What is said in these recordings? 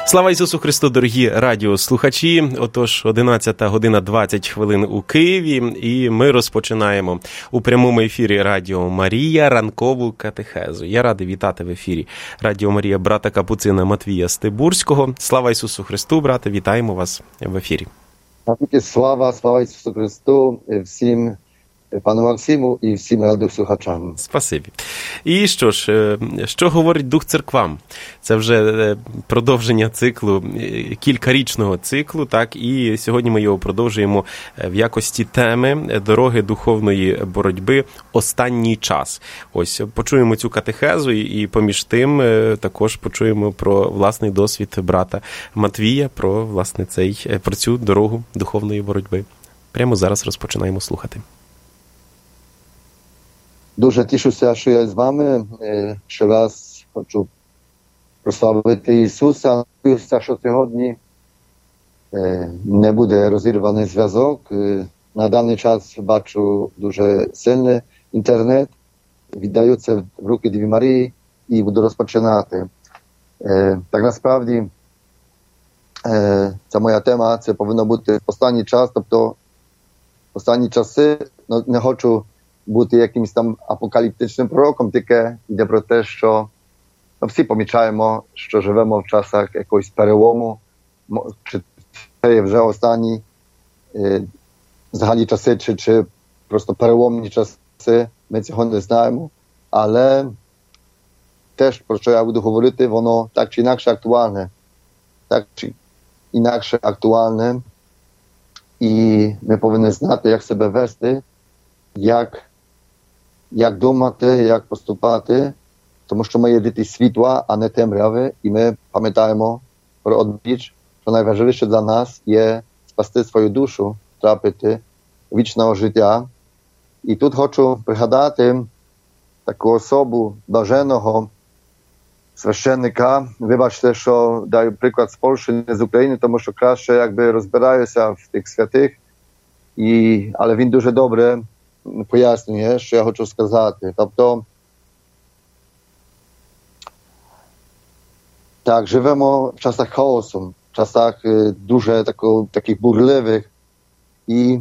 Слава Ісусу Христу, дорогі радіослухачі. Отож, 11 година 20 хвилин у Києві, і ми розпочинаємо у прямому ефірі Радіо Марія ранкову катехезу. Я радий вітати в ефірі Радіо Марія брата Капуцина Матвія Стибурського. Слава Ісусу Христу, брате, вітаємо вас в ефірі. Слава Ісусу Христу, всім пану Максиму і всім радіослухачам. Спасибі. І що ж, що говорить Дух церквам? Це вже продовження циклу, кількарічного циклу, так, і сьогодні ми його продовжуємо в якості теми дороги духовної боротьби «Останній час». Ось, почуємо цю катехезу і поміж тим також почуємо про власний досвід брата Матвія, про, власне, про цю дорогу духовної боротьби. Прямо зараз розпочинаємо слухати. Дуже тішуся, що я з вами. Ще раз хочу прославити Ісуса. Надіюся, що сьогодні не буде розірваний зв'язок. На даний час бачу дуже сильний інтернет. Віддаю це в руки Діві Марії і буду розпочинати. Так насправді, ця моя тема, це повинно бути останній час, тобто останні часи. Не хочу бути якимось там апокаліптичним пророком, тільки йде про те, що всі помічаємо, що живемо в часах якогось перелому, чи це є вже останні взагалі часи, чи просто переломні часи, ми цього не знаємо, але теж, про що я буду говорити, воно так чи інакше актуальне, і ми повинні знати, як себе вести, як думати, як поступати, тому що ми є діти світла, а не темряви, і ми пам'ятаємо про одніч, що найважливіше для нас є спасти свою душу, трапити вічного життя. І тут хочу пригадати таку особу блаженого священника. Вибачте, що даю приклад з Польщі, не з України, тому що краще якби розбираюся в тих святих, але він дуже добре пояснює, що я хочу сказати. Тобто, так, живемо в часах хаосу, в часах дуже таких бурливих. І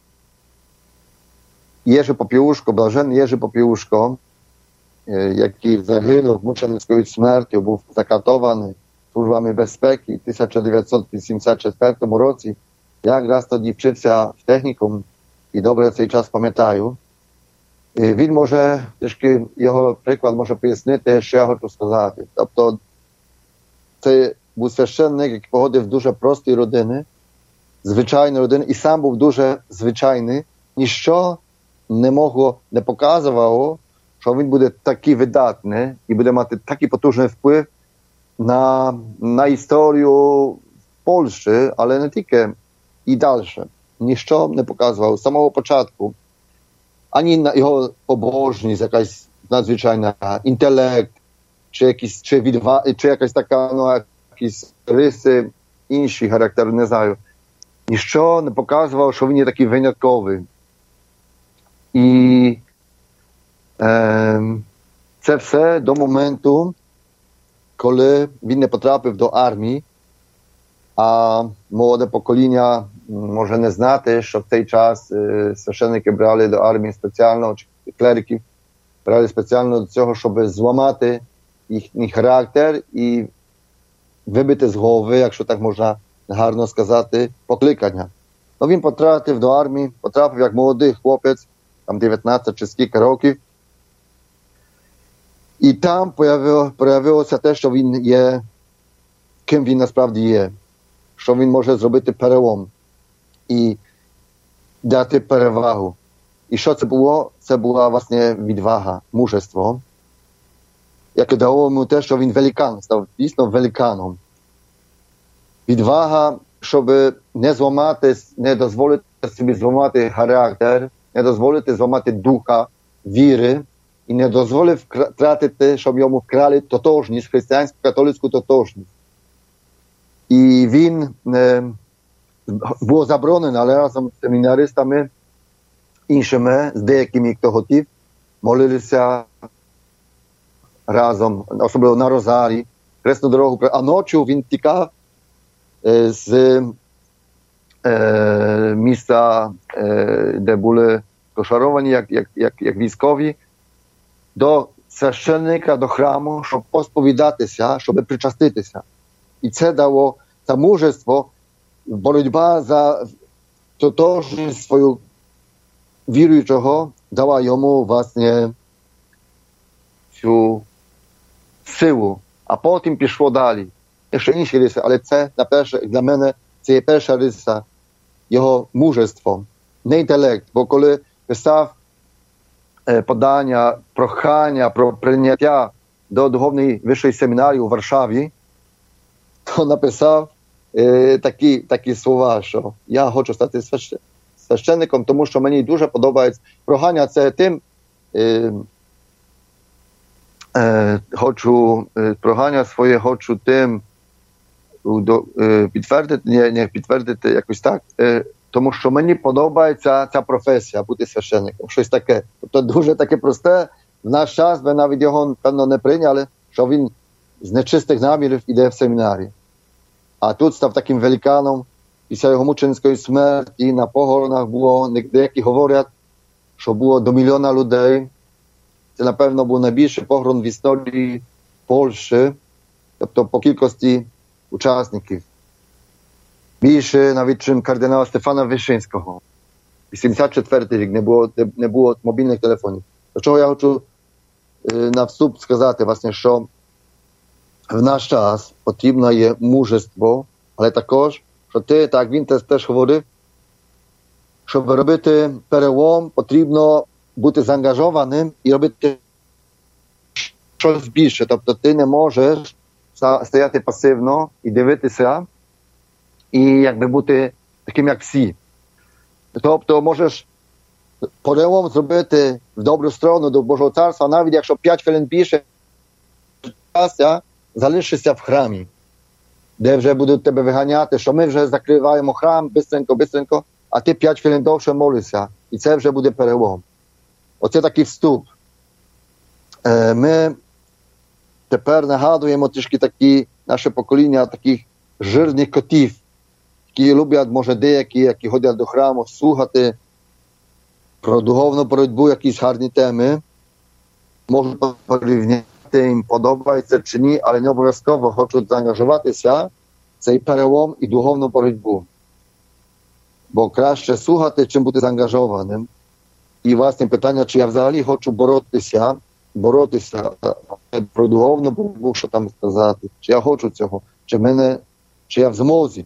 Jerzy Popiełuszko, блаженний Jerzy Popiełuszko, який загинув мученицькою смертю, був закатований службами безпеки в 1984 році. Я якраз тоді вчився в технікум, і добре цей час пам'ятаю. Він може, трішки його приклад може пояснити, що я хочу сказати. Тобто, це був священник, який походив з дуже простої родини, звичайної родини, і сам був дуже звичайний. Ніщо не показувало, що він буде такий видатний і буде мати такий потужний вплив на історію Польщі, але не тільки і далі. Ніщо не показував з самого початку. Ані його побожність, якась надзвичайна, інтелект, чи якась така, якісь риси, інші характери, не знаю. Ніщо не показував, що він є такий винятковий. І це все до моменту, коли він не потрапив до армії, а молоде покоління може не знати, що в цей час священники брали до армії спеціально, чи клериків брали спеціально до цього, щоб зламати їхній характер і вибити з голови, якщо так можна гарно сказати, покликання. Він потрапив до армії, потрапив як молодий хлопець, там 19 чи скільки років, і там проявилося те, що він є, ким він насправді є, що він може зробити перелом і дати перевагу. І що це було? Це була, власне, відвага, мужество, яке дало йому те, що він великан, став дійсно великаном. Відвага, щоб не дозволити собі зламати характер, не дозволити зламати духа, віри, і не дозволив втратити, щоб йому вкрали тотожність, християнську, католицьку тотожність. І він було заборонено, але разом з семінаристами, іншими, з деякими, хто хотів, молилися разом, особливо на Розарі, хресну дорогу, а ночі він тікав з місця, де були кошаровані, як військові, до священника, до храму, щоб посповідатися, щоб причаститися. І це дало це мужество, боротьба за тотожність свою віруючого дала йому, власне, цю силу. А потім пішло далі. Ще інші риси, але це, для мене, це є перша риса його мужество, не інтелект. Бо коли писав подання, прохання про прийняття до духовної вищої семінарії у Варшаві, то написав такі слова, що я хочу стати священником, тому що мені дуже подобається прохання. Це тим, прохання своє хочу тим підтвердити, не підтвердити якось так, тому що мені подобається ця професія, бути священником, щось таке. Тобто дуже таке просте, в наш час ви навіть його, певно, не прийняли, що він з нечистих намірів іде в семінарі. А тут став таким великаном, після його мученицької смерті, на похоронах було, деякі говорять, що було до 1 мільйона людей. Це, напевно, був найбільший похорон в історії Польщі, тобто по кількості учасників. Більше навіть, чим кардинала Стефана Вишинського. 84 рік не було мобільних телефонів. До чого я хочу на вступ сказати, власне, що в наш час потрібно є мужество, але також, що так він теж говорив, щоб робити перелом, потрібно бути заангажованим і робити щось більше. Тобто ти не можеш стояти пасивно і дивитися, і якби бути таким, як всі. Тобто можеш перелом зробити в добру сторону до Божого Царства, навіть якщо 5 хвилин більше часу залишишся в храмі, де вже будуть тебе виганяти, що ми вже закриваємо храм, бистренько, а ти 5 хвилин довше молишся. І це вже буде перелом. Оце такий вступ. Ми тепер нагадуємо трішки такі наше покоління таких жирних котів, які люблять, може, деякі, які ходять до храму, слухати про духовну боротьбу, якісь гарні теми. Можуть порівняти, їм подобається чи ні, але не обов'язково хочуть заангажуватися в цей перелом і духовну боротьбу. Бо краще слухати, чим бути заангажованим. І, власне, питання, чи я взагалі хочу боротися про духовну боротьбу, що там сказати, чи я хочу цього, чи я в змозі.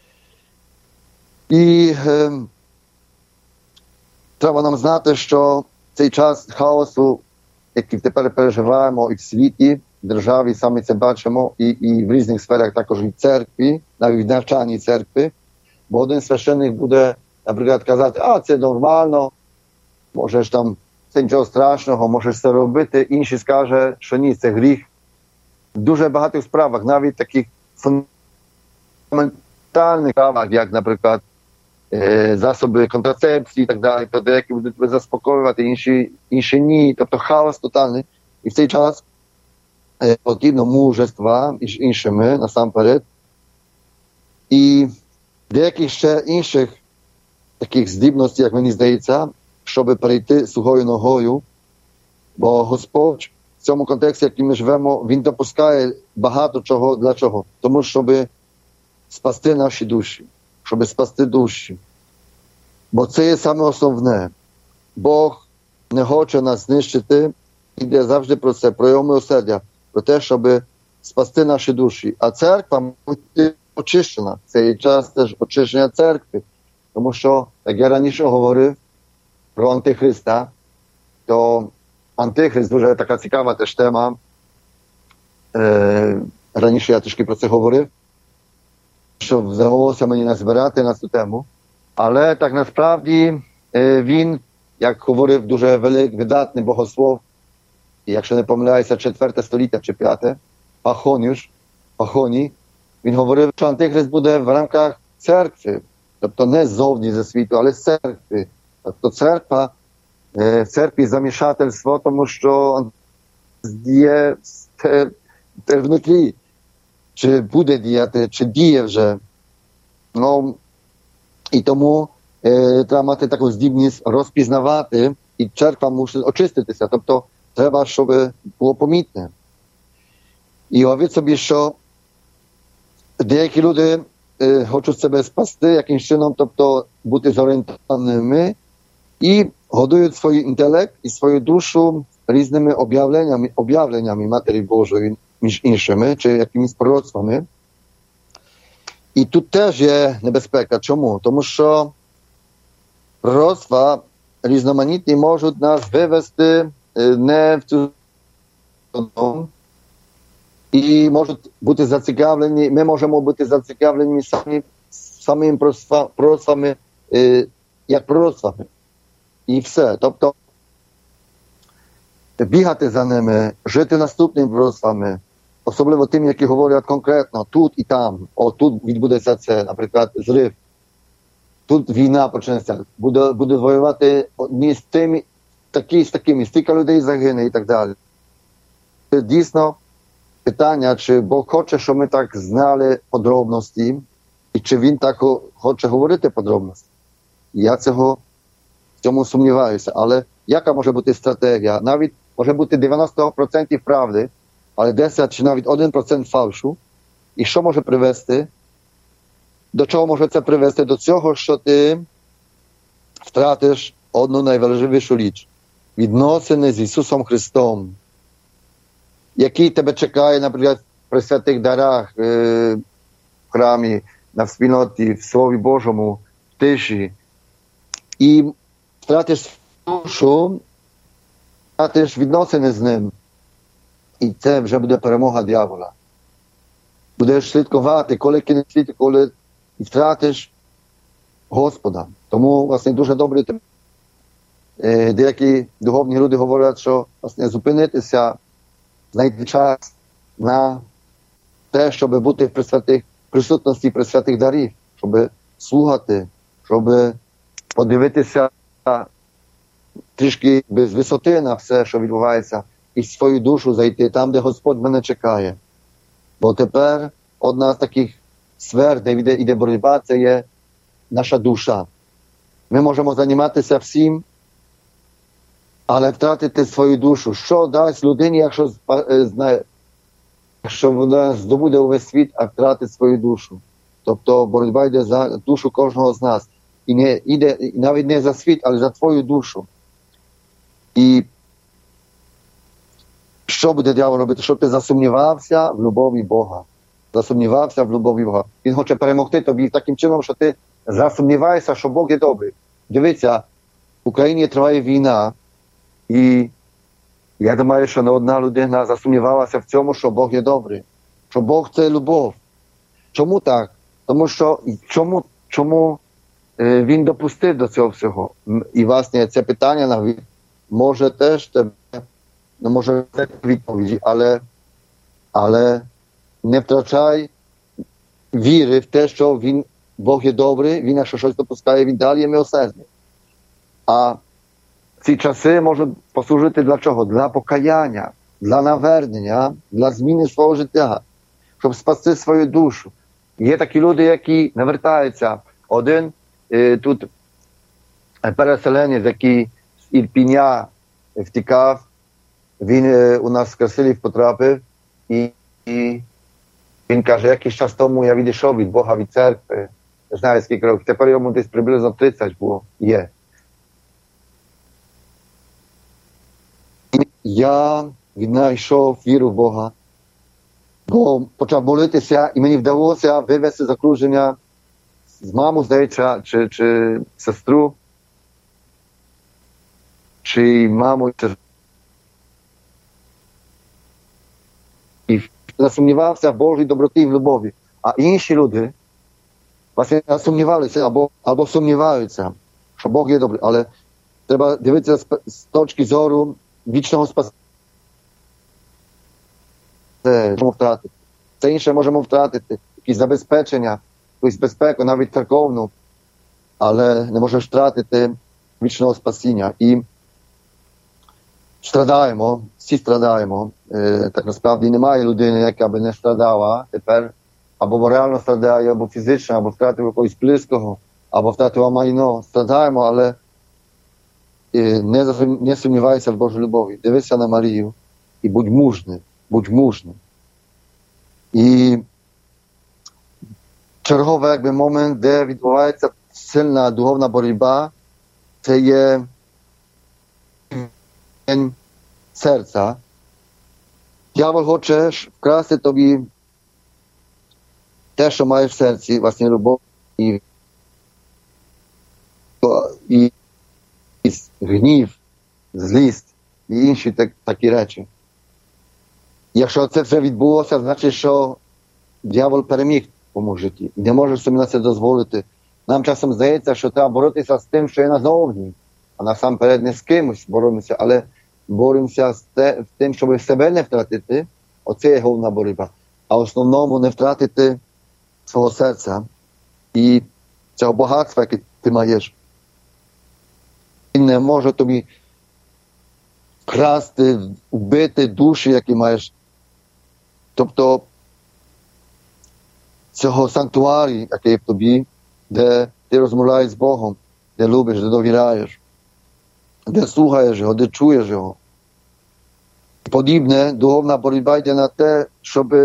І треба нам знати, що цей час хаосу, який тепер переживаємо і в світі, в державі, самі це бачимо, і в різних сферах також і в церкві, навіть в навчанні церкви, бо один священник буде, наприклад, казати, це нормально, можеш там, це нічого страшного, можеш це робити, інший скаже, що ні, це гріх. В дуже багатих справах, навіть таких фундаментальних справах, як, наприклад, засоби контрацепції і так далі, то деякі будуть заспокоювати, інші ні. Тобто хаос тотальний. І в цей час потрібно мужества між іншими насамперед. І деяких ще інших таких здібностей, як мені здається, щоб перейти сухою ногою. Бо Господь в цьому контексті, який ми живемо, Він допускає багато чого. Для чого? Тому, щоб спасти наші душі. Щоб спасти душі. Бо це є саме основне. Бог не хоче нас знищити, іде завжди про це, про його милосердя, про те, щоб спасти наші душі. А церква має бути очищена. Це є час теж очищення церкви. Тому що, як я раніше говорив про Антихриста, то Антихрист дуже така цікава теж тема. Раніше я трішки про це говорив, що вдалося мені назбирати на цю тему. Але так насправді він, як говорив дуже видатний богослов, і якщо не помиляюся, 4 століття чи 5, Пахоній, він говорив, що Антихрист буде в рамках церкви, тобто не ззовні зі світу, але з церкви. Тобто церква, в церкві замішательство, тому що є те внутрі. чи буде діяти, чи діє вже. Ну, і тому треба мати таку здібність розпізнавати, і церква мусить очиститися. Тобто треба, щоб було помітне. І уявіть собі, що деякі люди хочуть себе спасти якимось чином, тобто бути зорієнтованими, і годують свій інтелект і свою душу різними об'явленнями Матері Божої, між іншими, чи якимись пророцтвами. І тут теж є небезпека. Чому? Тому що пророцтва різноманітні можуть нас вивести не в цю сторону, і можуть бути зацікавлені, ми можемо бути зацікавлені самими пророцтвами, як пророцтвами. І все. Тобто бігати за ними, жити наступними пророцтвами, особливо тим, які говорять конкретно тут і там. О, тут відбудеться це, наприклад, зрив. Тут війна почнеться. Буде воювати одні з тими, такі з такими, стільки людей загине і так далі. Це дійсно питання, чи Бог хоче, щоб ми так знали подробності, і чи Він так хоче говорити подробності. Я в цьому сумніваюся. Але яка може бути стратегія? Навіть може бути 90% правди, але 10 чи навіть 1% фальшу. І що може привести? До чого може це привести? До цього, що ти втратиш одну найважливішу річ. Відносини з Ісусом Христом, який тебе чекає, наприклад, при святих дарах, в храмі, на спільноті, в Слові Божому, в тиші. І втратиш душу, втратиш відносини з ним. І це вже буде перемога диявола. Будеш слідкувати, коли кінець світу, коли втратиш Господа. Тому, власне, дуже добре деякі духовні люди говорять, що, власне, зупинитися, знайти час на те, щоб бути в присутності пресвятих дарів, щоб слухати, щоб подивитися трішки без висоти на все, що відбувається, і в свою душу зайти там, де Господь мене чекає. Бо тепер одна з таких сфер, де йде боротьба, це є наша душа. Ми можемо займатися всім, але втратити свою душу. Що дасть людині, якщо вона здобуде увесь світ, а втратить свою душу? Тобто боротьба йде за душу кожного з нас. І не йде навіть не за світ, але за твою душу. І що буде диявол робити? Щоб ти засумнівався в любові Бога. Засумнівався в любові Бога. Він хоче перемогти тобі таким чином, що ти засумніваєшся, що Бог є добрий. Дивіться, в Україні триває війна, і я думаю, що не одна людина засумнівалася в цьому, що Бог є добрий. Що Бог – це любов. Чому так? Тому що чому Він допустив до цього всього? І, власне, це питання навіть може теж тебе, може це відповіді, але не втрачай віри в те, що Бог є добрий, Він, якщо щось допускає, Він далі є милосердний. А ці часи можуть послужити для чого? Для покаяння, для навернення, для зміни свого життя, щоб спасти свою душу. Є такі люди, які навертаються. Один тут переселенець, який з Ірпіня втікав, він у нас в Красилів потрапив, і він каже, якийсь час тому я відійшов від Бога, від церкви, не знаю скільки років, тепер йому десь приблизно 30 було, є. Я віднайшов віру в Бога, бо почав молитися, і мені вдалося вивести з окруження з маму, здається, чи сестру, чи маму, і засумнівався в Божій доброті і в любові. А інші люди власне сумнівалися або сумніваються, що Бог є добрий, але треба дивитися з точки зору вічного спасіння. Це можемо втратити. Це інше можемо втратити. Якісь забезпечення, якусь безпеку, навіть церковну, але не можеш втратити вічного спасіння. І страдаємо, всі страдаємо. Так насправді немає людини, яка би не страдала тепер, або морально страдає, або фізично, або втратив якогось близького, або втратила майно. Страдаємо, але не сумнівайся в Божій любові. Дивися на Марію і будь мужним, будь мужним. І черговий якби момент, де відбувається сильна духовна боротьба, це є серця. Дьявол хоче вкрасти тобі те, що маєш в серці, власне, любов і гнів, злість і інші такі речі. Якщо це вже відбулося, значить, що дьявол переміг в твоєму житті. І не можеш собі на це дозволити. Нам часом здається, що треба боротися з тим, що є назовні. А насамперед не з кимось боремося, але боремося з тим, щоб себе не втратити. Оце є головна боротьба. А основному не втратити свого серця і цього багатства, яке ти маєш. Він не може тобі красти, вбити душі, які маєш. Тобто цього санктуарі, який є в тобі, де ти розмовляєш з Богом, де любиш, де довіряєш, де слухаєш його, де чуєш його. Подібне, духовна боротьба йде на те, щоб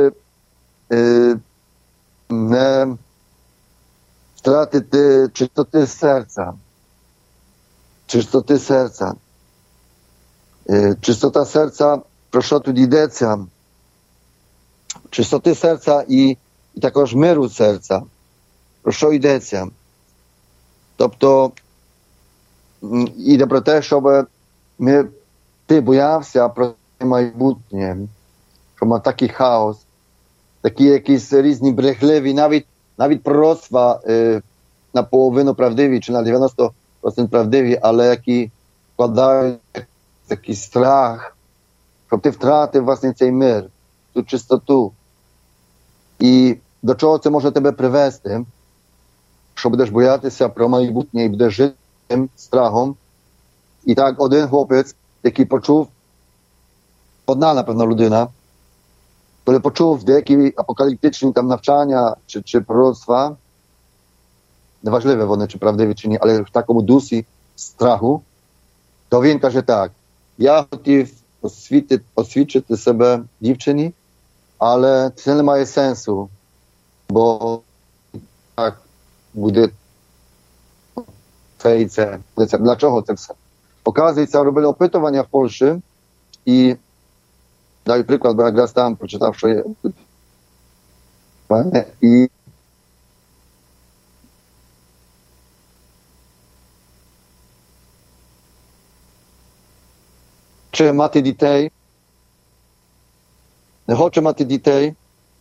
не втратити чистоти серця. Чистоти серця. Чистота серця, про що тут йдеться? Чистоти серця і також миру серця. Про що йдеться? Тобто, йде про те, щоб ти боявся про майбутнє, що мав такий хаос, такі якісь різні брехливі, навіть пророцтва наполовину правдиві, чи на 90% правдиві, але які вкладають такий страх, щоб ти втратив власне цей мир, цю чистоту. І до чого це може тебе привести, що будеш боятися про майбутнє і будеш жити цим страхом. І так один хлопець, який почув, одна, напевно, людина, коли почув деякі апокаліптичні там навчання чи пророцтва, неважливе вони, чи правдиві, чи ні, але в такому дусі страху, то він каже так: я хотів освідчити себе дівчині, але це не має сенсу, бо так буде це і це. Для чого це все? Оказується, робили опитування в Польщі і даю приклад, бо якраз там прочитав, що є. І хоче мати дітей, не хоче мати дітей.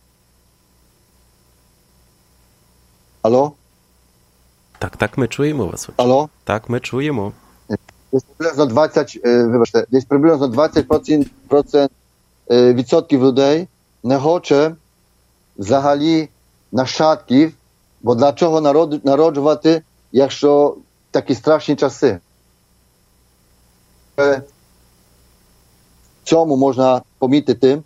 Алло? Так, ми чуємо вас. Алло? Так, ми чуємо. Десь приблизно 20% відсотків людей не хоче взагалі нащадків, бо для чого народжувати, якщо такі страшні часи? В цьому можна помітити,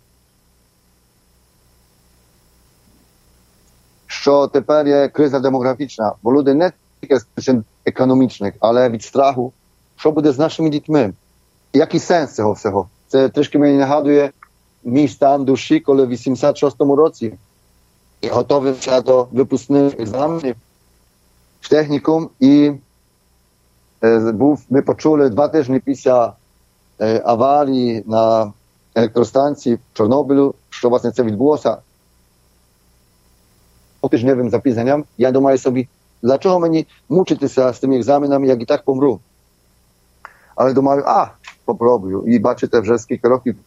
що тепер є криза демографічна, бо люди не тільки з причин економічних, але від страху, що буде з нашими дітьми. Який сенс цього всього? Це трішки мені нагадує мій стан душі, коли в 86-му році я готувався до випускних екзаменів в технікум, і ми почули 2 тижні після аварії на електростанції в Чорнобилю, що власне це відбулося тижневим запізненням. Я думаю собі, для чого мені мучитися з тими екзаменами, як і так помру? Але думаю, попробую. І бачите, вже скільки років.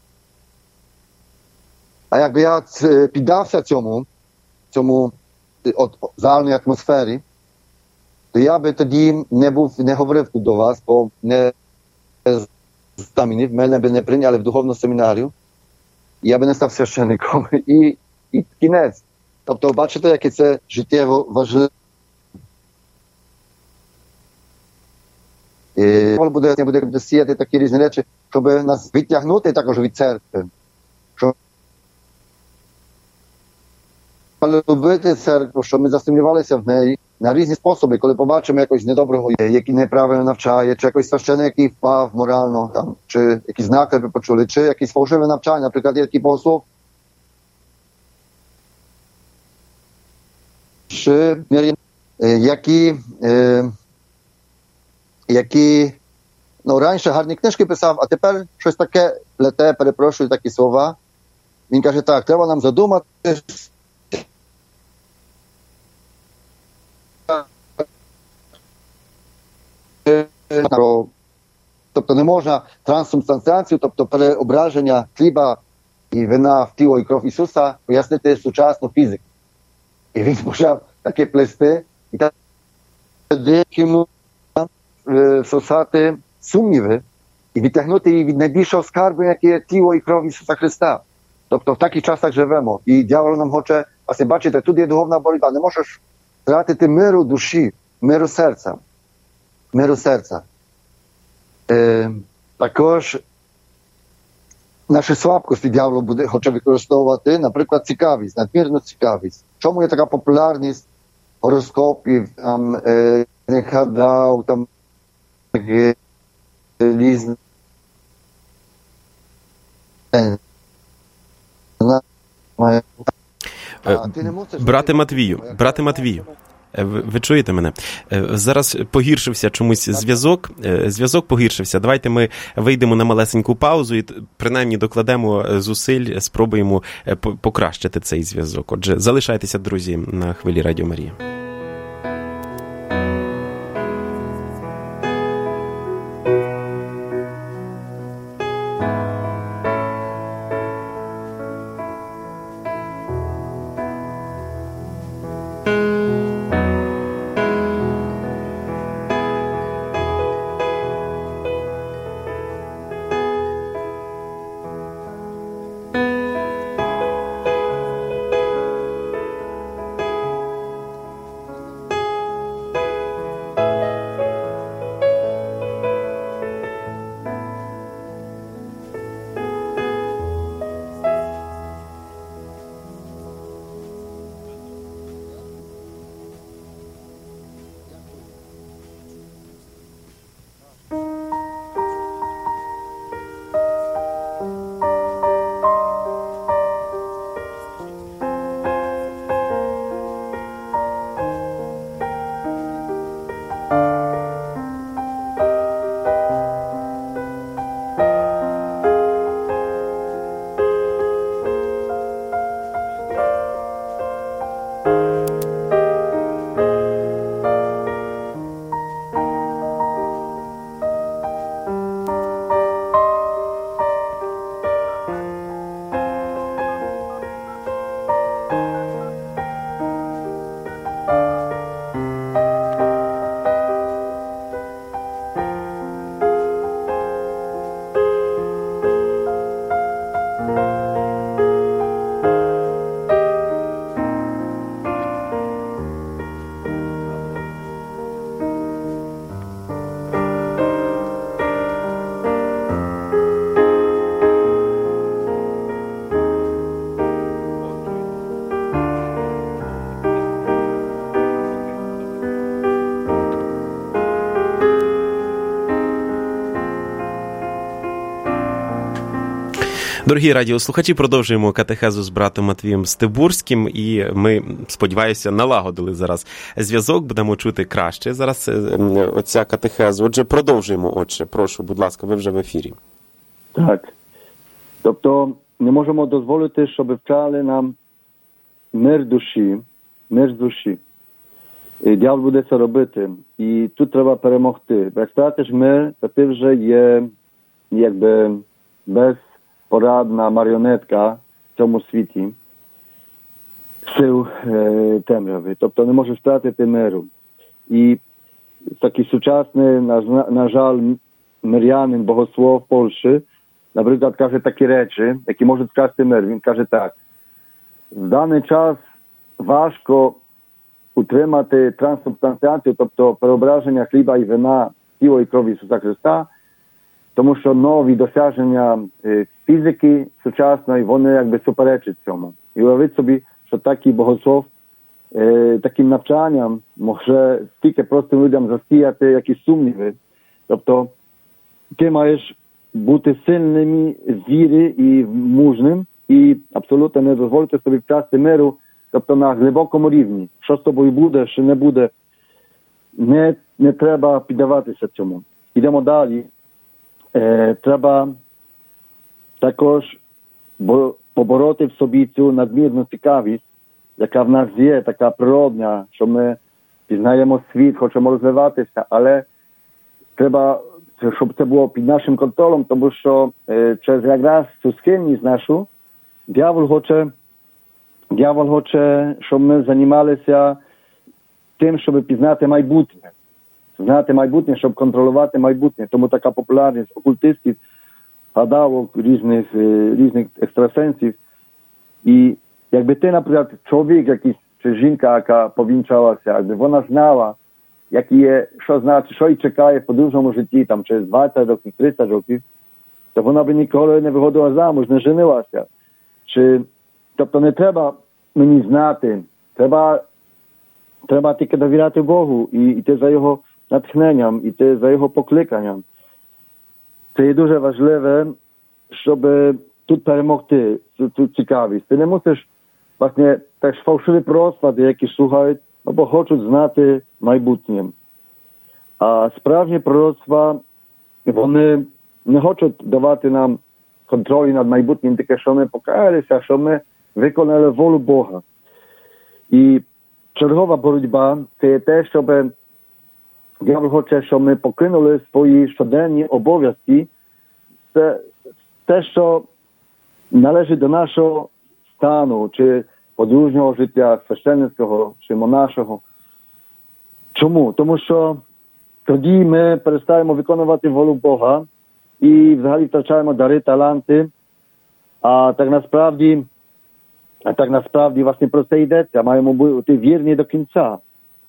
А якби я піддався цьому загальній атмосфері, то я би тоді не говорив тут до вас, бо не мене би не прийняли в духовну семінарію, я би не став священником. І кінець. Тобто, бачите, яке це життєво важливе. Буде сіяти такі різні речі, щоб нас відтягнути також від церкви. Щоб любити церкву, щоб ми засумнівалися в неї на різні способи, коли побачимо якогось недоброго, який неправильно навчає, чи якийсь священик, який впав морально, там, чи якісь наклепи почули, чи якісь фальшиве навчання, наприклад, є такий богослов, чи які ну, раніше гарні книжки писав, а тепер щось таке плете, перепрошую такі слова. Він каже, так, треба нам задумати, тобто не можна трансубстанціацію, тобто переображення хліба і вина в тіло і кров Ісуса пояснити сучасну фізику. І він почав таке плести, і тоді йому всосати сумніви і відтягнути її від найбільшого скарбу, яке є тіло і кров Ісуса Христа. Тобто в таких часах живемо. І дьявол нам хоче, власне, бачите, тут є духовна боротьба. Не можеш втратити миру душі, миру серця. Миру серця. Також наші слабкості дьявол хоче використовувати, наприклад, цікавість, надмірну цікавість. Чому є така популярність гороскопів, там, гадав, там, різні. Брате Матвію, ви чуєте мене? Зараз погіршився чомусь зв'язок. Зв'язок погіршився. Давайте ми вийдемо на малесеньку паузу і принаймні докладемо зусиль, спробуємо покращити цей зв'язок. Отже, залишайтеся, друзі, на хвилі Радіо Марія. Дорогі радіослухачі, продовжуємо катехезу з братом Матвієм Стебурським, і ми, сподіваюся, налагодили зараз зв'язок, будемо чути краще зараз оця катехеза. Отже, продовжуємо, отче, прошу, будь ласка, ви вже в ефірі. Так. Тобто, не можемо дозволити, щоб вкрали нам мир душі. І дьявол буде це робити. І тут треба перемогти. Як втратиш мир, то ти вже є, якби, безпорадна маріонетка в цьому світі сил темряви. Тобто не можеш втратити миру. І такий сучасний, на жаль, мирянин, богослов в Польщі, наприклад, каже такі речі, які можуть вкрасти мир. Він каже так: в даний час важко утримати трансубстанціацію, тобто переображення хліба і вина, тіло і кров Ісуса Христа, тому що нові досягнення фізики сучасної, вони якби суперечать цьому. І уявіть собі, що такий богослов таким навчанням може стільки простим людям засіяти якісь сумніви. Тобто ти маєш бути сильним з віри і мужним, і абсолютно не дозволити собі втрати миру, тобто на глибокому рівні. Що з тобою буде, що не буде, не треба піддаватися цьому. Ідемо далі. Треба також побороти в собі цю надмірну цікавість, яка в нас є, така природня, що ми пізнаємо світ, хочемо розвиватися, але треба, щоб це було під нашим контролем, тому що через якраз цю схильність нашу дьявол хоче, щоб ми займалися тим, щоб пізнати майбутнє. Знати майбутнє, щоб контролювати майбутнє. Тому така популярність окультистів, гадавок, різних екстрасенсів. І якби ти, наприклад, чоловік якийсь, чи жінка, яка повінчалася, якби вона знала, як є, що значить, що їй чекає в подовжному житті, там, через 20 років, 30 років, то вона б ніколи не виходила замуж, не женилася. Тобто не треба мені знати, треба тільки довіряти Богу і йти за його натхненням, йти за його покликанням. Це є дуже важливе, щоб тут перемогти цю цікавість. Ти не мусиш, власне, теж фальшиві пророцтва, які слухають, або хочуть знати майбутнє. А справжні пророцтва, вони не хочуть давати нам контролі над майбутнім, тільки що ми покаялися, що ми виконали волю Бога. І чергова боротьба – це є те, щоб диявол хоче, щоб ми покинули свої щоденні обов'язки. Це те, що належить до нашого стану, чи подружнього життя, священницького, чи монашого. Чому? Тому що тоді ми перестаємо виконувати волю Бога і взагалі втрачаємо дари, таланти, а так насправді власне про це йдеться. Маємо бути вірні до кінця.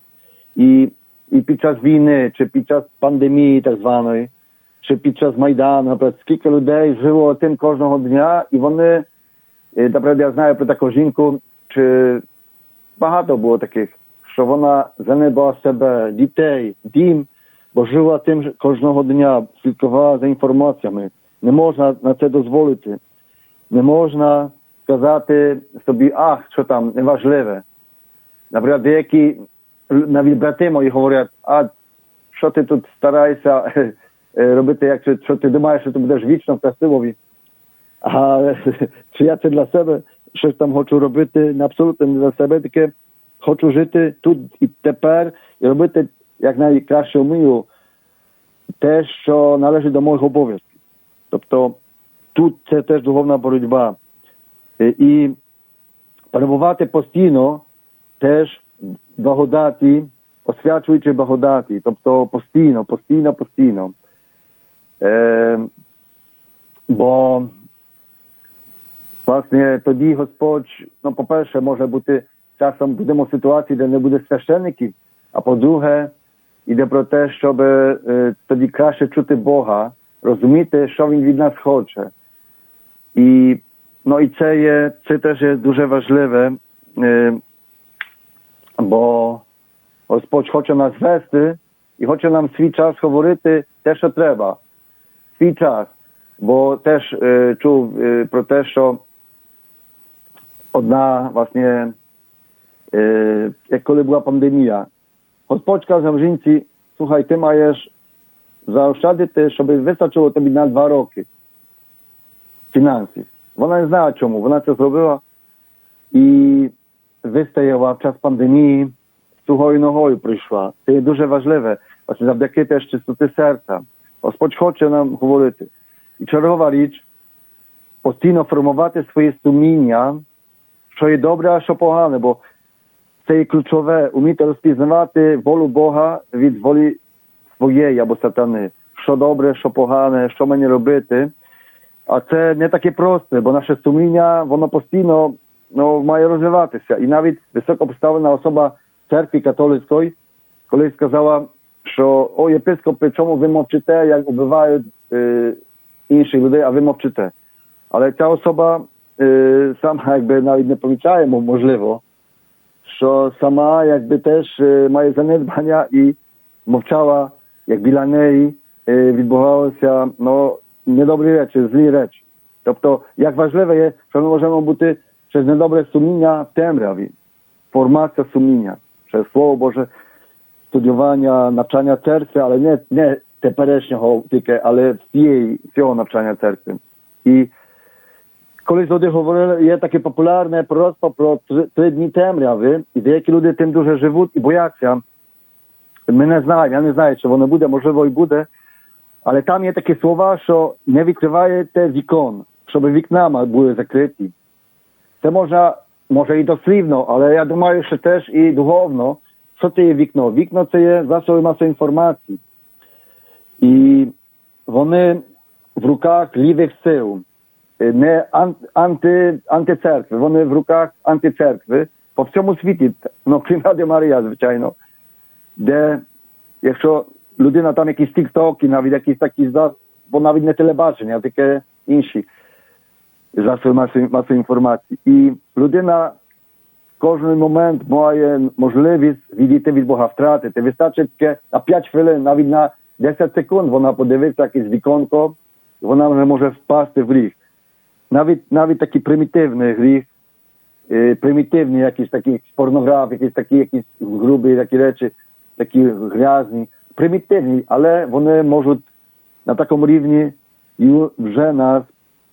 І під час війни, чи під час пандемії так званої, чи під час Майдану, наприклад, скільки людей жило тим кожного дня, і вони, наприклад, я знаю про таку жінку, чи багато було таких, що вона занедбала себе, дітей, дім, бо жила тим кожного дня, слідкувала за інформаціями. Не можна на це дозволити. Не можна сказати собі, що там, неважливе. Наприклад, деякі навіть брати мої говорять, що ти тут стараєшся робити, що ти думаєш, що ти будеш вічно в красивові. Чи я це для себе щось там хочу робити, не абсолютно не для себе, таке хочу жити тут і тепер, і робити як найкраще вмію те, що належить до моїх обов'язків. Тобто тут це теж духовна боротьба. І перебувати постійно теж благодаті, освячуючи благодаті, тобто постійно. Бо власне тоді Господь, по-перше, може бути часом будемо в ситуації, де не буде священників, а по-друге, йде про те, щоб тоді краще чути Бога, розуміти, що Він від нас хоче. І це теж є дуже важливе, бо Господь хоче нас вести і хоче нам свій час говорити те, що треба. Свій час. Бо теж чув про те, що одна, власне, як коли була пандемія, Господь казав жінці, слухай, ти маєш заощадити, щоб вистачило тобі на 2 роки фінансів. Вона не знала чому, вона це зробила і вистояла в час пандемії, з сухою ногою прийшла. Це є дуже важливе, власне, завдяки теж чистоти серця. Господь хоче нам говорити. І чергова річ, постійно формувати свої сумління, що є добре, а що погане, бо це є ключове, уміти розпізнавати волю Бога від волі своєї або сатани. Що добре, що погане, що мені робити. А це не таке просте, бо наше сумління, воно постійно має розвиватися. І навіть високопоставлена особа церкви католицької колись сказала, що єпископи, чому ви мовчите, як убивають інших людей, а ви мовчите. Але ця особа сама якби навіть не помічає, можливо, що сама якби теж має занедбання і мовчала, як біля неї відбувалися недобрі речі, злі речі. Тобто, як важливе є, що ми можемо бути через недобре сумління в темряві, формація сумління, через Слово Боже, студіювання, навчання церкви, але не теперішнього тільки, але всього навчання церкви. І колись люди говорили, є таке популярне пророцтво про 3 дні темряви, і деякі люди тим дуже живуть і бояться. Ми не знаємо, я не знаю, чи воно буде, можливо і буде, але там є такі слова, що не відкриваєте вікон, щоб вікна були закриті. Це може і дослівно, але я думаю, що теж і духовно. Що це є вікно? Вікно – це є засоби масової інформації. І вони в руках лівих сил, не антицеркви, вони в руках антицеркви по всьому світі, крім Ради Марія, звичайно, де, якщо людина там якісь тік-токи, навіть якісь такі, бо навіть не телебачення, а таке інші засоби масової інформації. І людина кожен момент має можливість відійти від Бога, втратити. Вистачить на 5 хвилин, навіть на 10 секунд вона подивиться якесь віконко, вона вже може впасти в гріх. Навіть такий примітивний гріх, примітивні якісь такі порнографії, якісь грубі такі речі, такі грязні, примітивні, але вони можуть на такому рівні і вже нас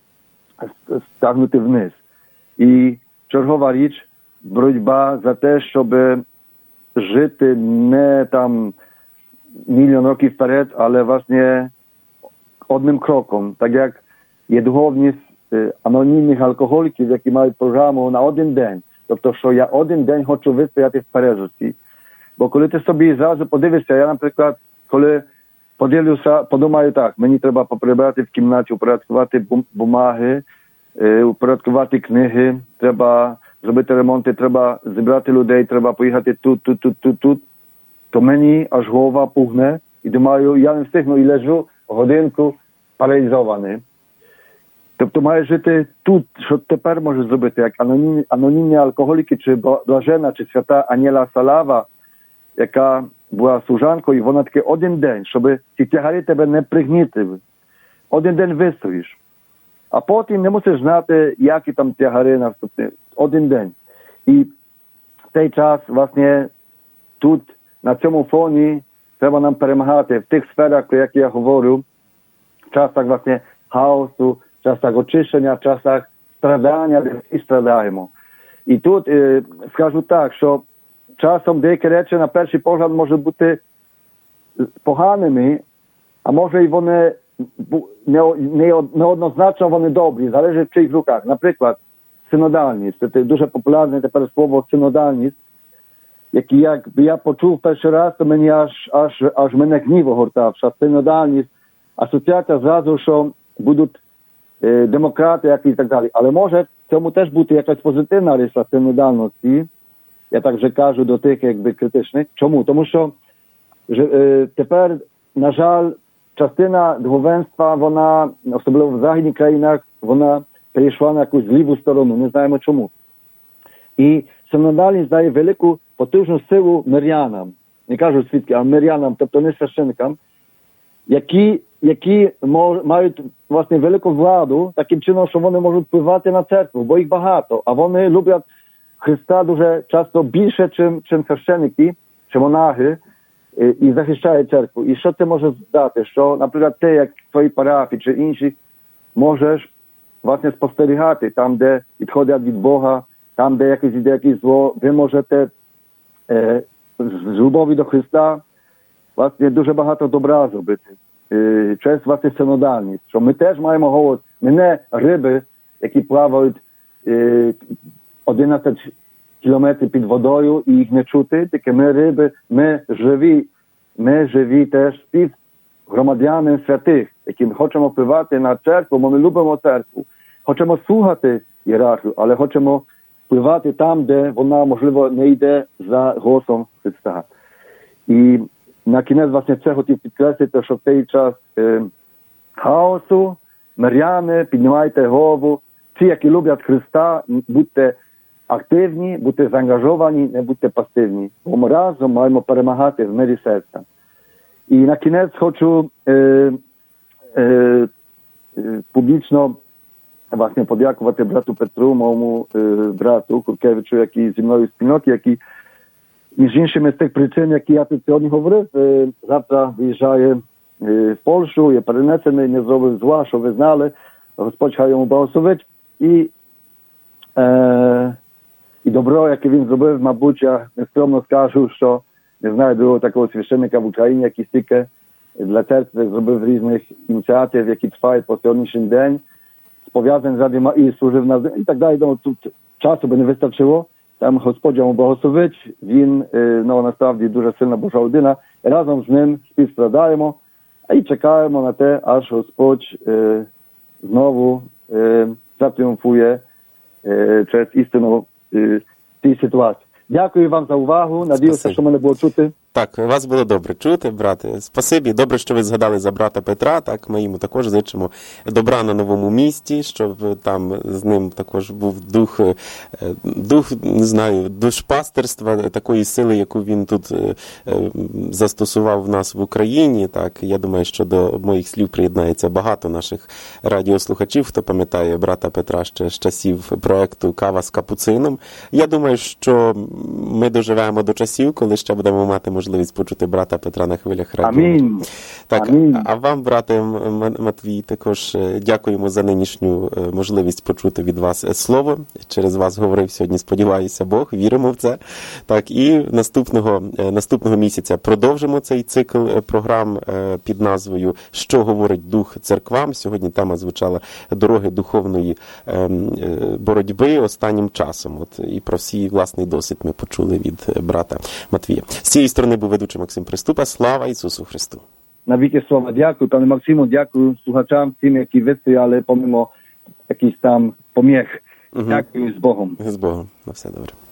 стягнути вниз. І чергова річ, боротьба за те, щоб жити не там мільйон років вперед, але власне одним кроком, так як є духовність анонімних алкоголіків, які мають програму на один день. Тобто, що я один день хочу вистояти в пережитті. Бо коли ти собі зразу подивишся, я, наприклад, коли подумаю так, мені треба поприбирати в кімнаті, упорядкувати бумаги, упорядкувати книги, треба зробити ремонти, треба зібрати людей, треба поїхати тут, то мені аж голова пухне і думаю, я не встигну і лежу годинку паралізований. Тобто має жити тут, що тепер може зробити, як анонімні алкоголіки, чи Блажена, чи свята Аніла Салава, яка була служанкою, вона таки один день, щоб ці тягари тебе не пригнітили. Один день вистоїш. А потім не мусиш знати, які там тягари наступні. Один день. І в цей час, власне, тут, на цьому фоні, треба нам перемагати в тих сферах, про які я говорю, в часах, власне, хаосу, в часах очищення, в часах страдання, де всі страдаємо. І тут скажу так, що часом деякі речі на перший погляд можуть бути поганими, а може і вони неоднозначно вони добрі, залежить в чиїх руках. Наприклад, синодальність. Це дуже популярне тепер слово синодальність, яке якби я почув перший раз, то мені аж мене гнів огортав, що синодальність, асоціація зразу, що будуть демократи якісь і так далі. Але може в цьому теж бути якась позитивна риса синодальності. Я так вже кажу до тих, якби критичних. Чому? Тому що тепер, на жаль, частина духовенства, вона, особливо в західних країнах, вона перейшла на якусь ліву сторону, не знаємо чому. І синодальність дає велику потужну силу мирянам, не кажу свідкам, а мирянам, тобто не священникам, які мають, власне, велику владу, таким чином, що вони можуть впливати на церкву, бо їх багато, а вони люблять Христа дуже часто більше, чим священники, чи монахи, і захищають церкву. І що це може здати? Що, наприклад, ти, як в твоїй парафії чи інші, можеш, власне, спостерігати там, де відходять від Бога, там, де іде якесь зло, ви можете з любові до Христа, власне, дуже багато добра зробити. Через, власне, синодальність. Що ми теж маємо голос, ми не риби, які плавають 11 кілометрів під водою і їх не чути, тільки ми риби, ми живі теж співгромадяни святих, які ми хочемо впливати на церкву, бо ми любимо церкву. Хочемо слухати ієрархію, але хочемо впливати там, де вона, можливо, не йде за голосом Христа. І на кінець, власне, це хотів підкреслити, що в цей час хаосу, миряни, піднімайте голову. Ті, які люблять Христа, будьте активні, будьте заангажовані, не будьте пасивні. Бо ми разом маємо перемагати в мирі серця. І на кінець хочу публічно власне подякувати брату Петру, моєму брату Куркевичу, який зі мною в спільноті, який між іншими з тих причин, які я тут сьогодні говорив, завтра виїжджає в Польщу, є перенесений, не зробив зла, що ви знали. Господь хай йому благословить. І добро, яке він зробив, мабуть, я нескромно скажу, що не знаю другого такого священника в Україні, який стільки для церкви зробив різних ініціатив, які тривають по сьогоднішній день, пов'язаний з і служив на і так далі. Тут часу би не вистачило. Там Господь йому благословить. Він, насправді, дуже сильна Божа людина. І разом з ним співстрадаємо, і чекаємо на те, аж Господь знову затріумфує через істину цій ситуації. Дякую вам за увагу. Надіюся, що мене було чути. Так, вас було добре чути, брате. Спасибі. Добре, що ви згадали за брата Петра. Так, ми йому також зичимо добра на новому місті, щоб там з ним також був дух, не знаю, душпастерства, такої сили, яку він тут застосував в нас в Україні. Так, я думаю, що до моїх слів приєднається багато наших радіослухачів, хто пам'ятає брата Петра ще з часів проекту «Кава з капуцином». Я думаю, що ми доживемо до часів, коли ще будемо мати можливість почути брата Петра на хвилях радіо. Амінь. Так, Амінь. а вам, брате Матвій, також дякуємо за нинішню можливість почути від вас слово. Через вас говорив сьогодні, сподіваюся, Бог, віримо в це. Так, і наступного місяця продовжимо цей цикл програм під назвою «Що говорить Дух церквам?». Сьогодні тема звучала «Дороги духовної боротьби останнім часом». От, і про всій власний досвід ми почули від брата Матвія. З цієї сторони був ведучий Максим Приступа. Слава Ісусу Христу! Навіки слова. Дякую, пане Максиму, дякую слухачам, тим, які вистояли помимо якісь там поміх. Дякую, з Богом. З Богом. На все добре.